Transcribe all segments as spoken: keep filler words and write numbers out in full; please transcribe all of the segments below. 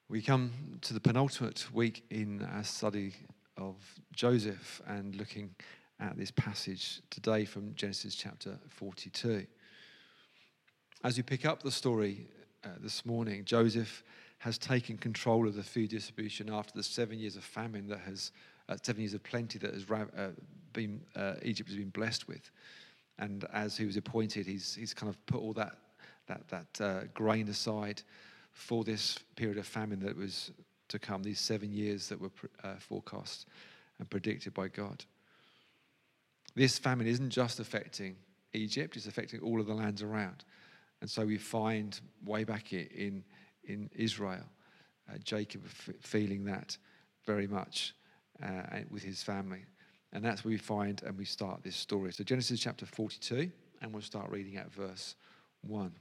We come to the penultimate week in our study of Joseph and looking at this passage today from Genesis chapter forty-two. As we pick up the story uh, this morning, Joseph has taken control of the food distribution after the seven years of famine that has, uh, seven years of plenty that has uh, been uh, Egypt has been blessed with. And as he was appointed, he's he's kind of put all that that that uh, grain aside for this period of famine that was to come, these seven years that were uh, forecast and predicted by God. This famine isn't just affecting Egypt, it's affecting all of the lands around. And so we find way back in, in Israel, uh, Jacob f- feeling that very much uh, with his family. And that's where we find and we start this story. So Genesis chapter forty-two, and we'll start reading at verse one.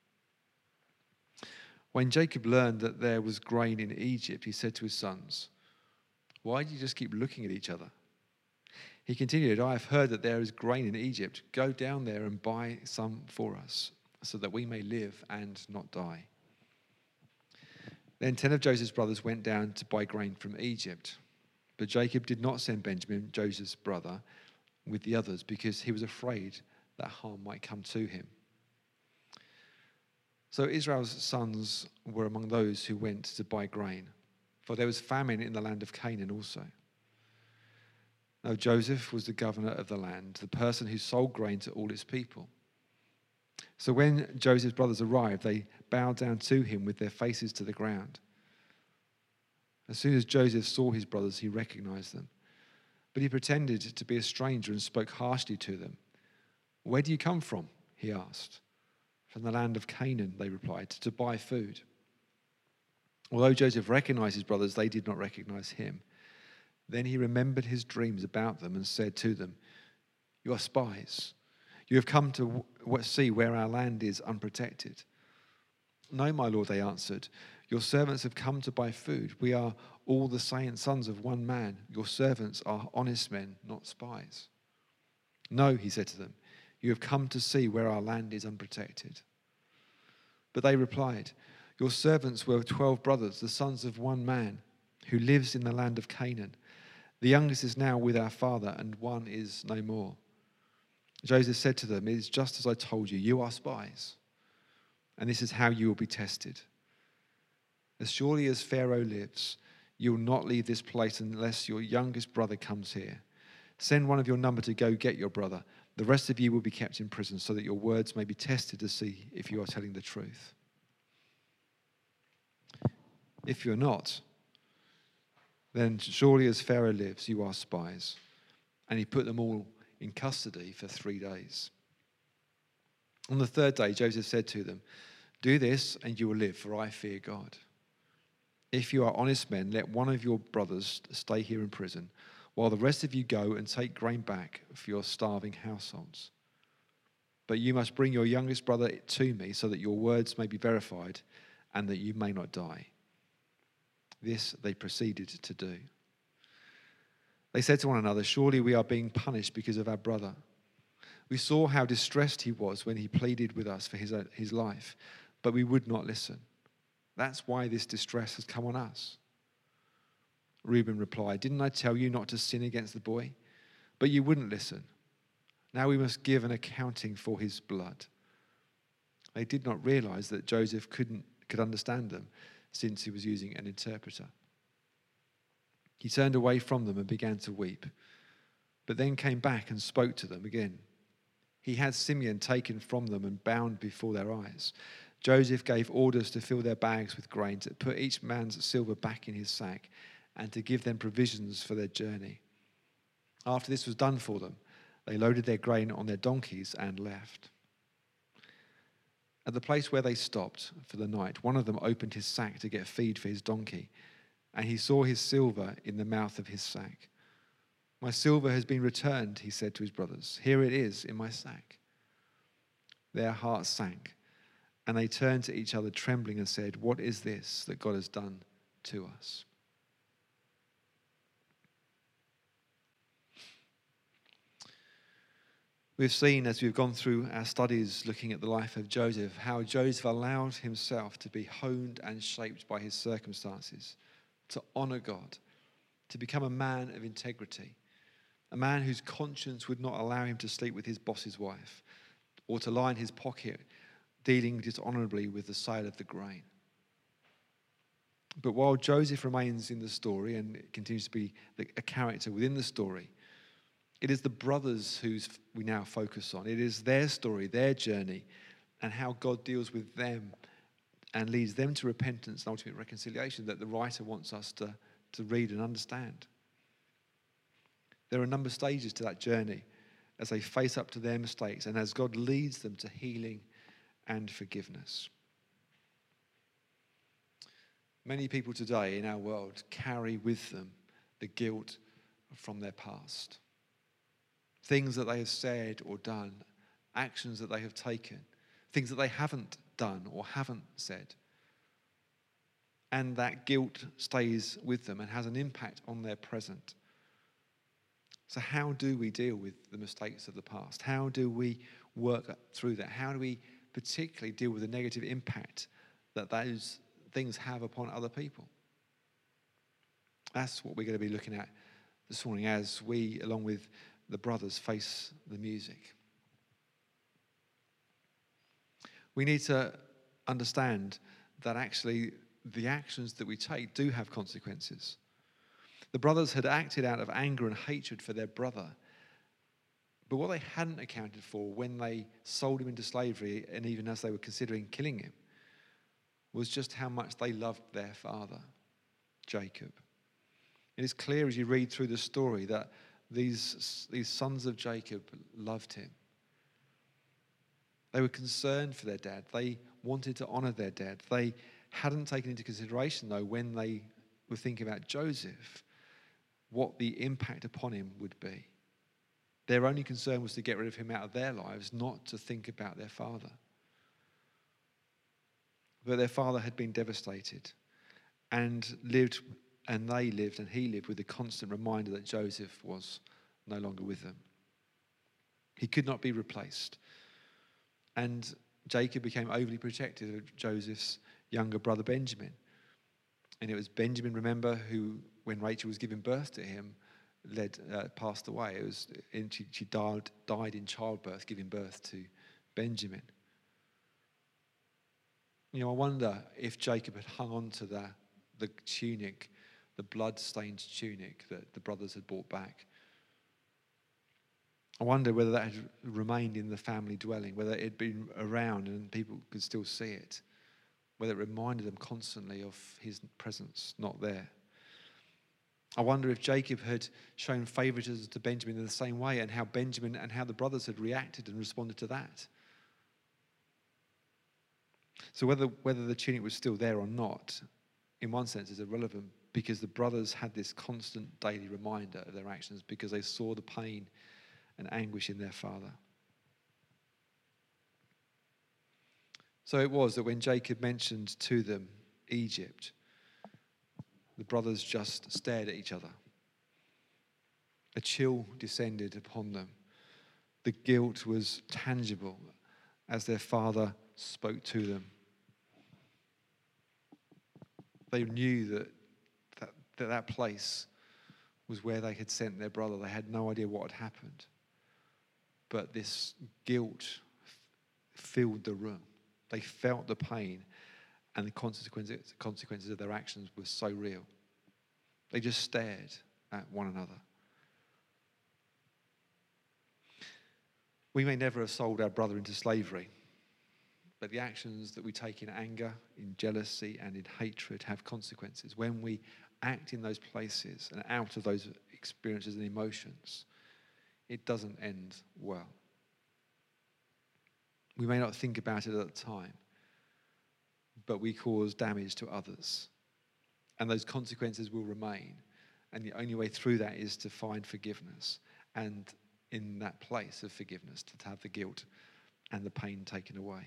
When Jacob learned that there was grain in Egypt, he said to his sons, "Why do you just keep looking at each other?" He continued, "I have heard that there is grain in Egypt. Go down there and buy some for us, so that we may live and not die." Then ten of Joseph's brothers went down to buy grain from Egypt. But Jacob did not send Benjamin, Joseph's brother, with the others, because he was afraid that harm might come to him. So Israel's sons were among those who went to buy grain, for there was famine in the land of Canaan also. Now Joseph was the governor of the land, the person who sold grain to all its people. So when Joseph's brothers arrived, they bowed down to him with their faces to the ground. As soon as Joseph saw his brothers, he recognized them. But he pretended to be a stranger and spoke harshly to them. "Where do you come from?" he asked. "From the land of Canaan," they replied, "to buy food." Although Joseph recognized his brothers, they did not recognize him. Then he remembered his dreams about them and said to them, "You are spies. You have come to see where our land is unprotected." "No, my lord," they answered. "Your servants have come to buy food. We are all the same sons of one man. Your servants are honest men, not spies." "No," he said to them, "you have come to see where our land is unprotected." But they replied, "Your servants were twelve brothers, the sons of one man, who lives in the land of Canaan. The youngest is now with our father, and one is no more." Joseph said to them, "It is just as I told you, you are spies, and this is how you will be tested. As surely as Pharaoh lives, you will not leave this place unless your youngest brother comes here. Send one of your number to go get your brother. The rest of you will be kept in prison, so that your words may be tested to see if you are telling the truth. If you're not, then surely as Pharaoh lives, you are spies." And he put them all in custody for three days. On the third day, Joseph said to them, "Do this and you will live, for I fear God. If you are honest men, let one of your brothers stay here in prison, while the rest of you go and take grain back for your starving households. But you must bring your youngest brother to me, so that your words may be verified and that you may not die." This they proceeded to do. They said to one another, "Surely we are being punished because of our brother. We saw how distressed he was when he pleaded with us for his, his life, but we would not listen. That's why this distress has come on us." Reuben replied, "Didn't I tell you not to sin against the boy? But you wouldn't listen. Now we must give an accounting for his blood." They did not realize that Joseph couldn't could understand them, since he was using an interpreter. He turned away from them and began to weep, but then came back and spoke to them again. He had Simeon taken from them and bound before their eyes. Joseph gave orders to fill their bags with grain, to put each man's silver back in his sack, and to give them provisions for their journey. After this was done for them, they loaded their grain on their donkeys and left. At the place where they stopped for the night, one of them opened his sack to get feed for his donkey, and he saw his silver in the mouth of his sack. "My silver has been returned," he said to his brothers. "Here it is in my sack." Their hearts sank, and they turned to each other trembling and said, "What is this that God has done to us?" We've seen, as we've gone through our studies looking at the life of Joseph, how Joseph allowed himself to be honed and shaped by his circumstances, to honour God, to become a man of integrity, a man whose conscience would not allow him to sleep with his boss's wife or to lie in his pocket dealing dishonourably with the sale of the grain. But while Joseph remains in the story and continues to be a character within the story, it is the brothers who we now focus on. It is their story, their journey, and how God deals with them and leads them to repentance and ultimate reconciliation that the writer wants us to, to read and understand. There are a number of stages to that journey as they face up to their mistakes and as God leads them to healing and forgiveness. Many people today in our world carry with them the guilt from their past. Things that they have said or done, actions that they have taken, things that they haven't done or haven't said. And that guilt stays with them and has an impact on their present. So how do we deal with the mistakes of the past? How do we work through that? How do we particularly deal with the negative impact that those things have upon other people? That's what we're going to be looking at this morning as we, along with the brothers, face the music. We need to understand that actually the actions that we take do have consequences. The brothers had acted out of anger and hatred for their brother, but what they hadn't accounted for when they sold him into slavery, and even as they were considering killing him, was just how much they loved their father, Jacob. It is clear as you read through the story that these, these sons of Jacob loved him. They were concerned for their dad. They wanted to honour their dad. They hadn't taken into consideration, though, when they were thinking about Joseph, what the impact upon him would be. Their only concern was to get rid of him out of their lives, not to think about their father. But their father had been devastated and lived, and they lived, and he lived with the constant reminder that Joseph was no longer with them. He could not be replaced. And Jacob became overly protective of Joseph's younger brother Benjamin. And it was Benjamin, remember, who, when Rachel was giving birth to him, led uh, passed away. It was and she, she died died in childbirth, giving birth to Benjamin. You know, I wonder if Jacob had hung on to the the tunic, the blood-stained tunic that the brothers had brought back. I wonder whether that had remained in the family dwelling, whether it had been around and people could still see it, whether it reminded them constantly of his presence not there. I wonder if Jacob had shown favoritism to Benjamin in the same way, and how Benjamin and how the brothers had reacted and responded to that. So whether whether the tunic was still there or not, in one sense, is irrelevant, because the brothers had this constant daily reminder of their actions because they saw the pain and anguish in their father. So it was that when Jacob mentioned to them Egypt, the brothers just stared at each other. A chill descended upon them. The guilt was tangible as their father spoke to them. They knew that that, that that place was where they had sent their brother. They had no idea what had happened. But this guilt filled the room. They felt the pain, and the consequences, consequences of their actions were so real. They just stared at one another. We may never have sold our brother into slavery, but the actions that we take in anger, in jealousy, and in hatred have consequences. When we act in those places and out of those experiences and emotions, it doesn't end well. We may not think about it at the time, but we cause damage to others. And those consequences will remain. And the only way through that is to find forgiveness. And in that place of forgiveness, to have the guilt and the pain taken away.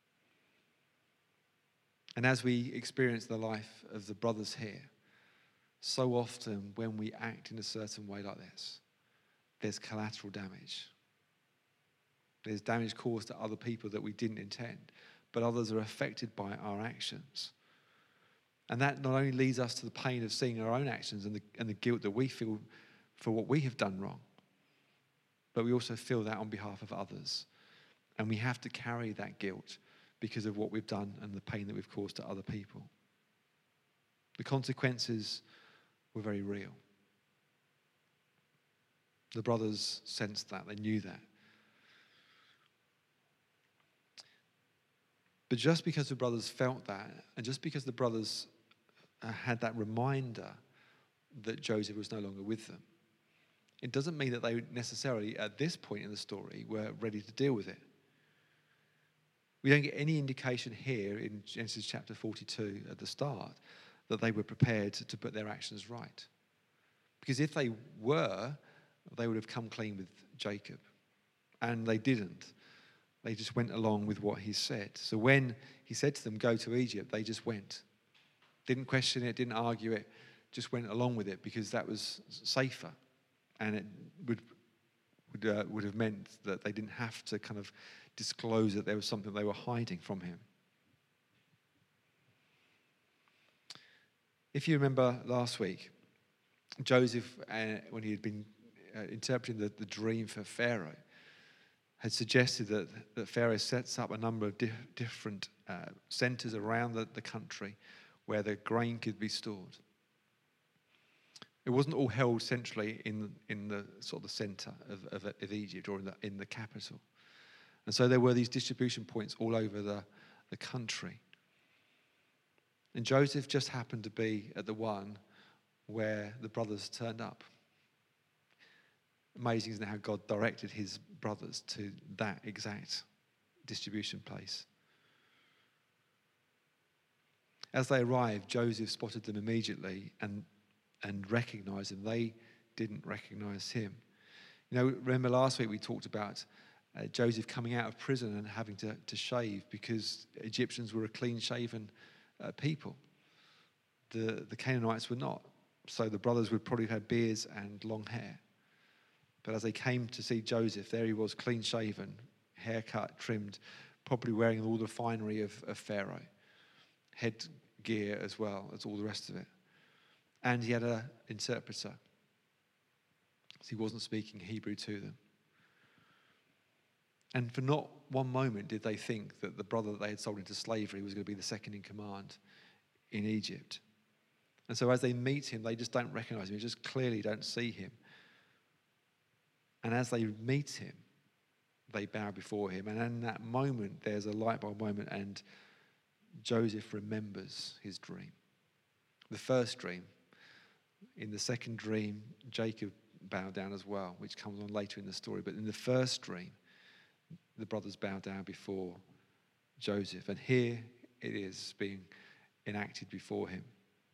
And as we experience the life of the brothers here, so often when we act in a certain way like this, there's collateral damage. There's damage caused to other people that we didn't intend, but others are affected by our actions. And that not only leads us to the pain of seeing our own actions and the, and the guilt that we feel for what we have done wrong, but we also feel that on behalf of others. And we have to carry that guilt because of what we've done and the pain that we've caused to other people. The consequences were very real. The brothers sensed that, they knew that. But just because the brothers felt that, and just because the brothers uh, had that reminder that Joseph was no longer with them, it doesn't mean that they necessarily, at this point in the story, were ready to deal with it. We don't get any indication here in Genesis chapter forty-two at the start that they were prepared to put their actions right. Because if they were, they would have come clean with Jacob. And they didn't. They just went along with what he said. So when he said to them, go to Egypt, they just went. Didn't question it, didn't argue it, just went along with it because that was safer. And it would would, uh, would have meant that they didn't have to kind of disclose that there was something they were hiding from him. If you remember last week, Joseph, uh, when he had been uh, interpreting the, the dream for Pharaoh, had suggested that, that Pharaoh sets up a number of di- different uh, centres around the, the country where the grain could be stored. It wasn't all held centrally in in the sort of the centre of, of, of Egypt or in the in the capital, and so there were these distribution points all over the, the country. And Joseph just happened to be at the one where the brothers turned up. Amazing, isn't it, how God directed his brothers to that exact distribution place. As they arrived, Joseph spotted them immediately and and recognised them. They didn't recognise him. You know, remember last week we talked about uh, Joseph coming out of prison and having to, to shave because Egyptians were a clean-shaven uh, people. The, the Canaanites were not. So the brothers would probably have had beards and long hair. But as they came to see Joseph, there he was, clean-shaven, haircut, trimmed, probably wearing all the finery of, of Pharaoh. Headgear as well as all the rest of it. And he had an interpreter. So he wasn't speaking Hebrew to them. And for not one moment did they think that the brother that they had sold into slavery was going to be the second in command in Egypt. And so as they meet him, they just don't recognize him. They just clearly don't see him. And as they meet him, they bow before him. And in that moment, there's a light bulb moment, and Joseph remembers his dream. The first dream. In the second dream, Jacob bowed down as well, which comes on later in the story. But in the first dream, the brothers bow down before Joseph. And here it is being enacted before him.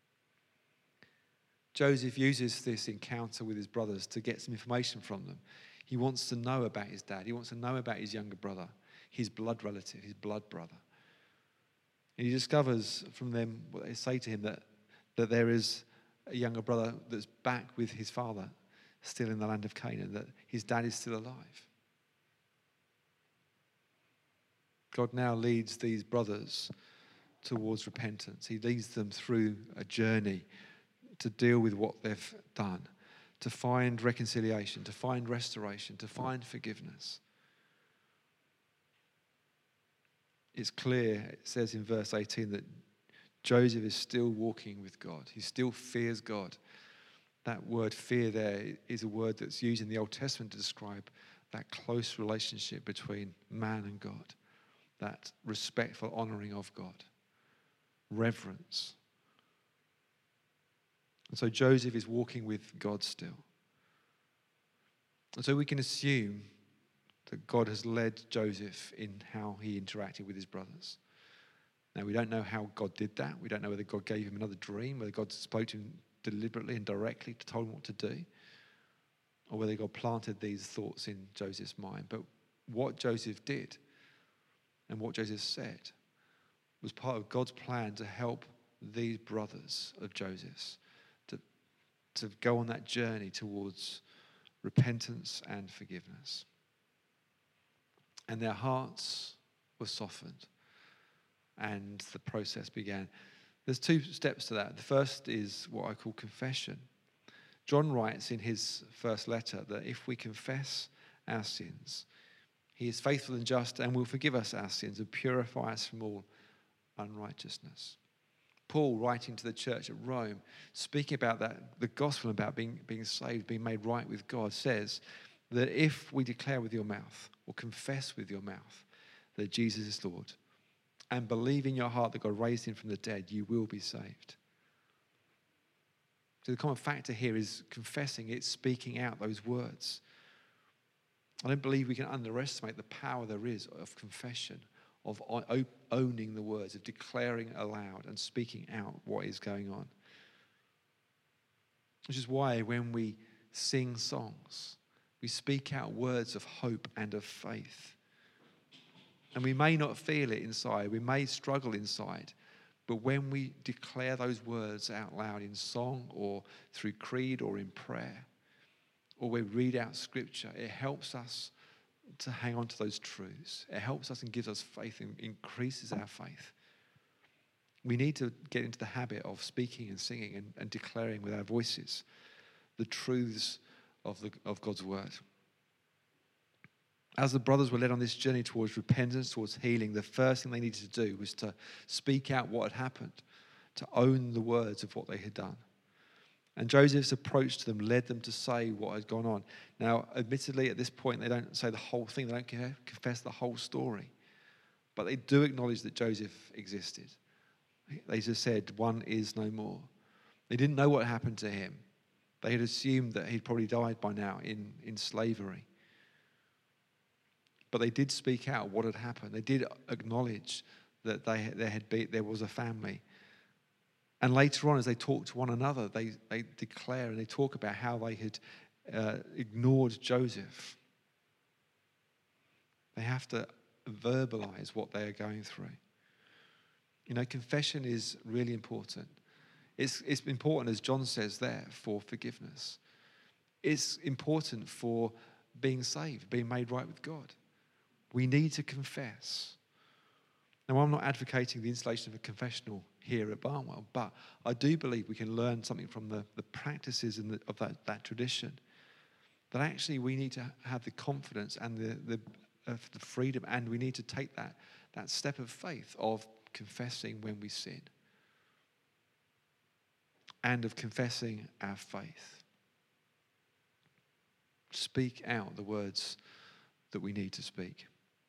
Joseph uses this encounter with his brothers to get some information from them. He wants to know about his dad. He wants to know about his younger brother, his blood relative, his blood brother. And he discovers from them what they say to him, that, that there is a younger brother that's back with his father, still in the land of Canaan, that his dad is still alive. God now leads these brothers towards repentance. He leads them through a journey to deal with what they've done, to find reconciliation, to find restoration, to find forgiveness. It's clear, it says in verse eighteen, that Joseph is still walking with God. He still fears God. That word fear there is a word that's used in the Old Testament to describe that close relationship between man and God, that respectful honouring of God, reverence. And so Joseph is walking with God still. And so we can assume that God has led Joseph in how he interacted with his brothers. Now, we don't know how God did that. We don't know whether God gave him another dream, whether God spoke to him deliberately and directly to tell him what to do, or whether God planted these thoughts in Joseph's mind. But what Joseph did and what Joseph said was part of God's plan to help these brothers of Joseph's to, to go on that journey towards repentance and forgiveness. And their hearts were softened. And the process began. There's two steps to that. The first is what I call confession. John writes in his first letter that if we confess our sins, he is faithful and just and will forgive us our sins and purify us from all unrighteousness. Paul, writing to the church at Rome, speaking about that, the gospel about being, being saved, being made right with God, says that if we declare with your mouth or confess with your mouth that Jesus is Lord and believe in your heart that God raised him from the dead, you will be saved. So the common factor here is confessing, it's speaking out those words. I don't believe we can underestimate the power there is of confession, of owning the words, of declaring aloud and speaking out what is going on. Which is why when we sing songs, we speak out words of hope and of faith. And we may not feel it inside, we may struggle inside, but when we declare those words out loud in song or through creed or in prayer, or we read out scripture, it helps us to hang on to those truths. It helps us and gives us faith and increases our faith. We need to get into the habit of speaking and singing and, and declaring with our voices the truths of, the, of God's word. As the brothers were led on this journey towards repentance, towards healing, the first thing they needed to do was to speak out what had happened, to own the words of what they had done. And Joseph's approach to them led them to say what had gone on. Now, admittedly, at this point, they don't say the whole thing. They don't confess the whole story. But they do acknowledge that Joseph existed. They just said, one is no more. They didn't know what happened to him. They had assumed that he'd probably died by now in, in slavery. But they did speak out what had happened. They did acknowledge that they, there, had been, there was a family. And later on, as they talk to one another, they, they declare and they talk about how they had uh, ignored Joseph. They have to verbalize what they are going through. You know, confession is really important. It's, it's important, as John says there, for forgiveness. It's important for being saved, being made right with God. We need to confess. Now, I'm not advocating the installation of a confessional here at Barnwell, but I do believe we can learn something from the, the practices in the, of that, that tradition. That actually we need to have the confidence and the, the, of the freedom, and we need to take that, that step of faith of confessing when we sin. And of confessing our faith. Speak out the words that we need to speak.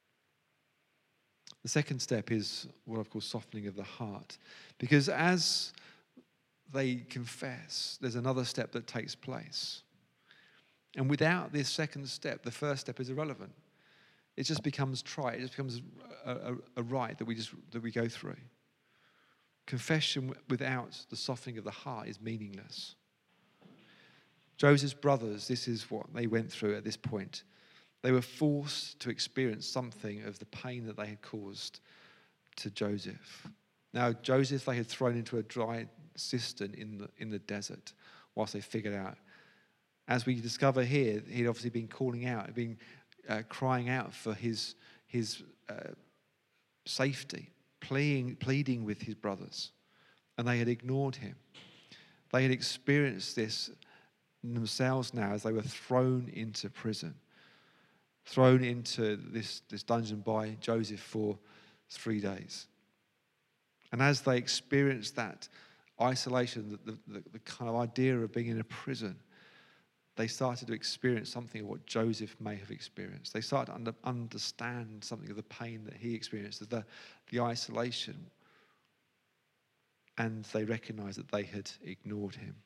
The second step is what I've called softening of the heart. Because as they confess, there's another step that takes place. And without this second step, the first step is irrelevant. It just becomes trite. It just becomes a, a, a rite that we just that we go through. Confession without the softening of the heart is meaningless. Joseph's brothers, this is what they went through at this point. They were forced to experience something of the pain that they had caused to Joseph. Now, Joseph, they had thrown into a dry cistern in the, in the desert whilst they figured out. As we discover here, he'd obviously been calling out, been uh, crying out for his, his uh, safety, pleading, pleading with his brothers, and they had ignored him. They had experienced this themselves now as they were thrown into prison. Thrown into this, this dungeon by Joseph for three days. And as they experienced that isolation, the, the, the kind of idea of being in a prison, they started to experience something of what Joseph may have experienced. They started to under, understand something of the pain that he experienced, the, the isolation. And they recognized that they had ignored him.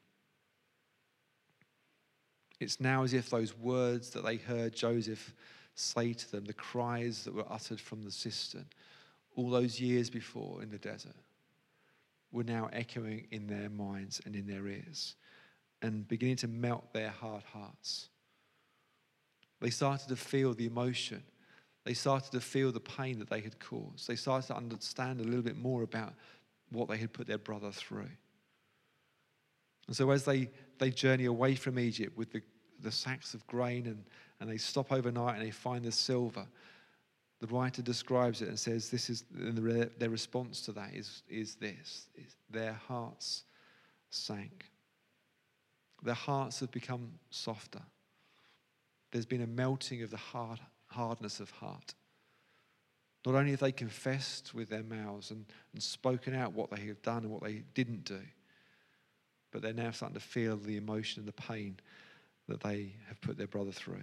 It's now as if those words that they heard Joseph say to them, the cries that were uttered from the cistern all those years before in the desert, were now echoing in their minds and in their ears and beginning to melt their hard hearts. They started to feel the emotion. They started to feel the pain that they had caused. They started to understand a little bit more about what they had put their brother through. And so as they, they journey away from Egypt with the, the sacks of grain and, and they stop overnight and they find the silver, The writer describes it and says this is, and their, their response to that is, is this, is their hearts sank. Their hearts have become softer. There's been a melting of the hard, hardness of heart. Not only have they confessed with their mouths and, and spoken out what they have done and what they didn't do, but they're now starting to feel the emotion and the pain that they have put their brother through.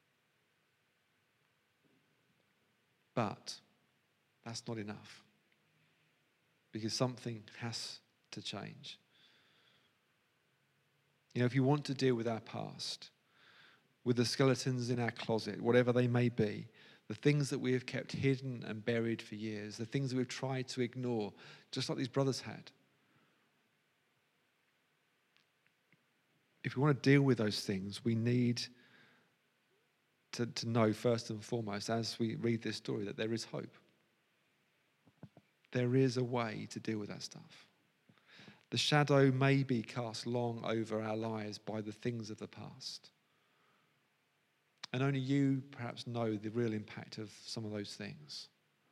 But that's not enough, because something has to change. You know, if you want to deal with our past, with the skeletons in our closet, whatever they may be, the things that we have kept hidden and buried for years, the things that we've tried to ignore, just like these brothers had. If we want to deal with those things, we need to, to know first and foremost, as we read this story, that there is hope. There is a way to deal with that stuff. The shadow may be cast long over our lives by the things of the past. And only you perhaps know the real impact of some of those things.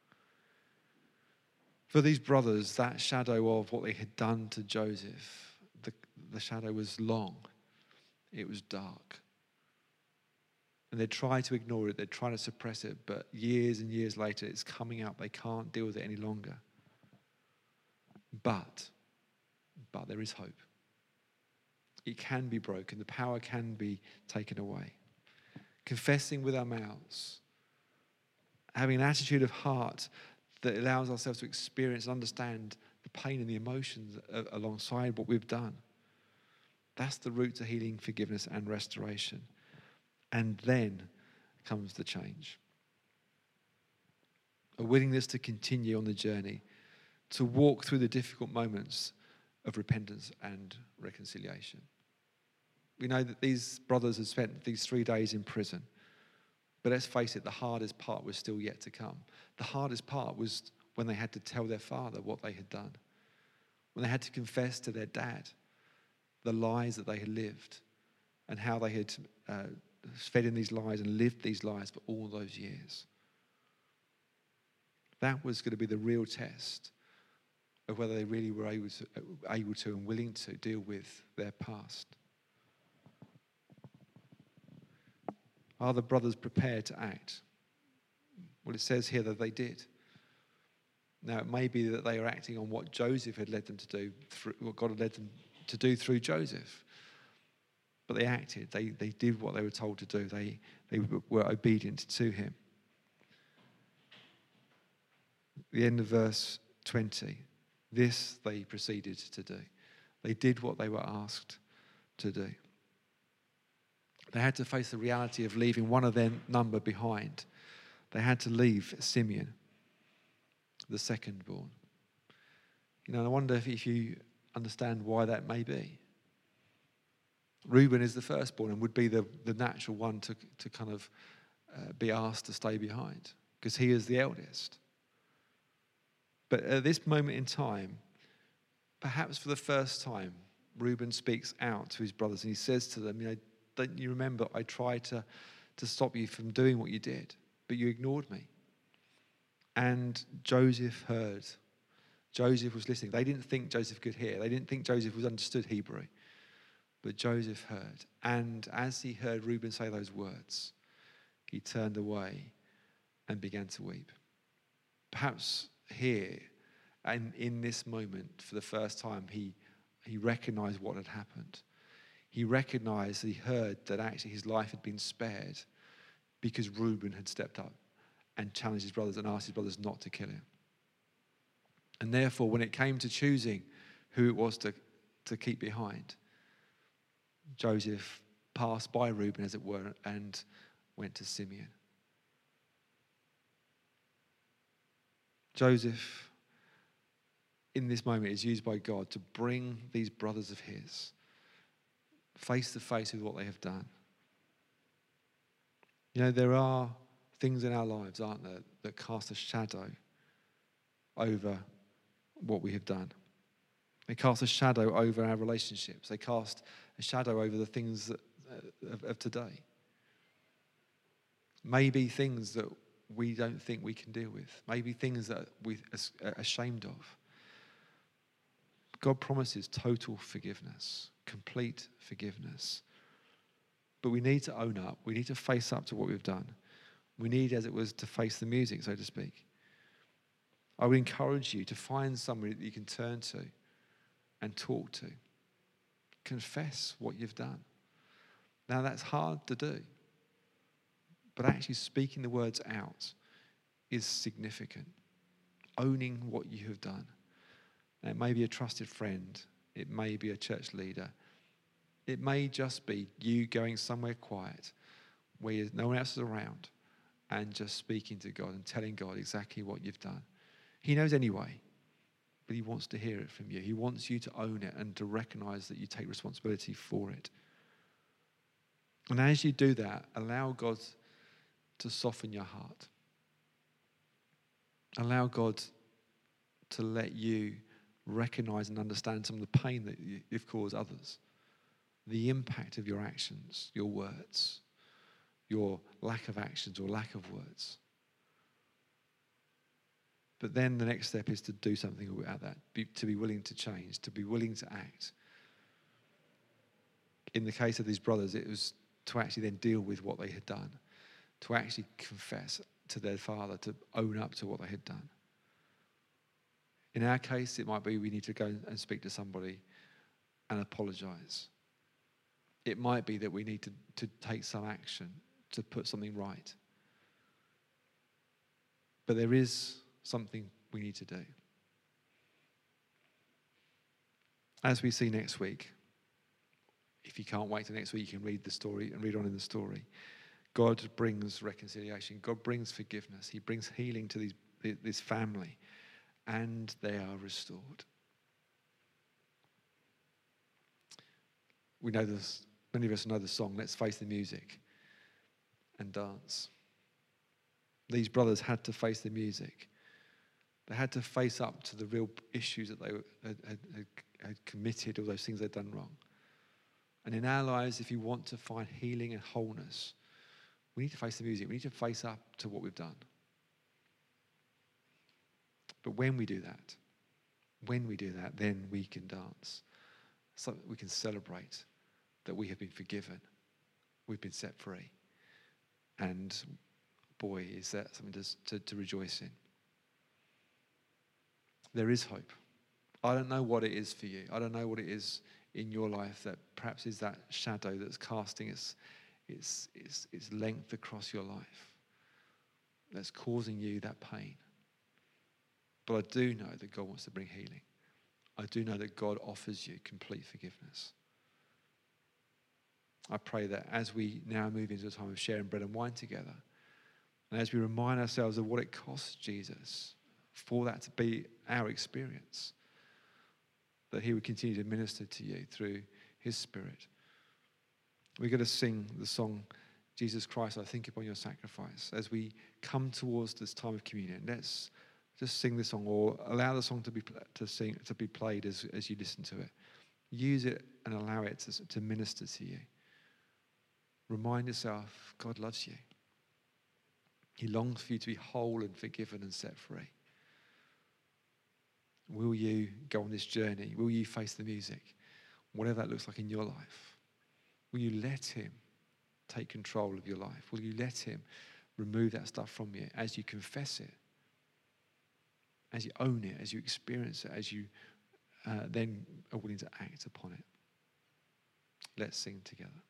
For these brothers, that shadow of what they had done to Joseph, the, the shadow was long. It was dark. And they tried to ignore it, they tried to suppress it, but years and years later, it's coming out. They can't deal with it any longer. But, but there is hope. It can be broken. The power can be taken away. Confessing with our mouths, having an attitude of heart that allows ourselves to experience and understand the pain and the emotions alongside what we've done. That's the route to healing, forgiveness, and restoration. And then comes the change. A willingness to continue on the journey, to walk through the difficult moments of repentance and reconciliation. We know that these brothers had spent these three days in prison. But let's face it, the hardest part was still yet to come. The hardest part was when they had to tell their father what they had done. When they had to confess to their dad the lies that they had lived and how they had uh, fed in these lies and lived these lies for all those years. That was going to be the real test of whether they really were able to, able to and willing to deal with their past. Are the brothers prepared to act? Well, it says here that they did. Now, it may be that they are acting on what Joseph had led them to do, through, what God had led them to do through Joseph. But they acted. They, they did what they were told to do. They, they were obedient to him. The end of verse twenty. This they proceeded to do. They did what they were asked to do. They had to face the reality of leaving one of their number behind. They had to leave Simeon, the second born. You know, and I wonder if, if you understand why that may be. Reuben is the firstborn and would be the, the natural one to, to kind of uh, be asked to stay behind because he is the eldest. But at this moment in time, perhaps for the first time, Reuben speaks out to his brothers and he says to them, you know, don't you remember I tried to, to stop you from doing what you did, but you ignored me. And Joseph heard. Joseph was listening. They didn't think Joseph could hear. They didn't think Joseph was understood Hebrew. But Joseph heard. And as he heard Reuben say those words, he turned away and began to weep. Perhaps here, and in this moment, for the first time, he, he recognized what had happened. He recognized, he heard that actually his life had been spared because Reuben had stepped up and challenged his brothers and asked his brothers not to kill him. And therefore, when it came to choosing who it was to, to keep behind, Joseph passed by Reuben, as it were, and went to Simeon. Joseph, in this moment, is used by God to bring these brothers of his face to face with what they have done. You know, there are things in our lives, aren't there, that cast a shadow over what we have done. They cast a shadow over our relationships. They cast a shadow over the things that, uh, of, of today. Maybe things that we don't think we can deal with, maybe things that we're ashamed of. God promises total forgiveness, complete forgiveness. But we need to own up. We need to face up to what we've done. We need, as it was, to face the music, so to speak. I would encourage you to find somebody that you can turn to and talk to. Confess what you've done. Now, that's hard to do. But actually speaking the words out is significant. Owning what you have done. It may be a trusted friend. It may be a church leader. It may just be you going somewhere quiet where no one else is around and just speaking to God and telling God exactly what you've done. He knows anyway, but he wants to hear it from you. He wants you to own it and to recognize that you take responsibility for it. And as you do that, allow God to soften your heart. Allow God to let you recognize and understand some of the pain that you've caused others. The impact of your actions, your words, your lack of actions or lack of words. But then the next step is to do something about that, be, to be willing to change, to be willing to act. In the case of these brothers, it was to actually then deal with what they had done, to actually confess to their father, to own up to what they had done. In our case, it might be we need to go and speak to somebody and apologize. It might be that we need to, to take some action to put something right. But there is something we need to do. As we see next week, if you can't wait till next week, you can read the story and read on in the story. God brings reconciliation. God brings forgiveness. He brings healing to these, this family, and they are restored. We know this. Many of us know the song, Let's Face the Music and Dance. These brothers had to face the music. They had to face up to the real issues that they had, had, had, had committed, all those things they'd done wrong. And in our lives, if you want to find healing and wholeness, we need to face the music. We need to face up to what we've done. But when we do that, when we do that, then we can dance. So we can celebrate that we have been forgiven. We've been set free. And boy, is that something to, to, to rejoice in. There is hope. I don't know what it is for you. I don't know what it is in your life that perhaps is that shadow that's casting its, its, its, its length across your life, that's causing you that pain. But I do know that God wants to bring healing. I do know that God offers you complete forgiveness. I pray that as we now move into a time of sharing bread and wine together, and as we remind ourselves of what it costs Jesus for that to be our experience, that he would continue to minister to you through his Spirit. We're going to sing the song, Jesus Christ, I think upon your sacrifice. As we come towards this time of communion, let's just sing the song, or allow the song to be to sing to be played as, as you listen to it. Use it and allow it to, to minister to you. Remind yourself, God loves you. He longs for you to be whole and forgiven and set free. Will you go on this journey? Will you face the music? Whatever that looks like in your life. Will you let him take control of your life? Will you let him remove that stuff from you as you confess it? As you own it, as you experience it, as you uh, then are willing to act upon it? Let's sing together.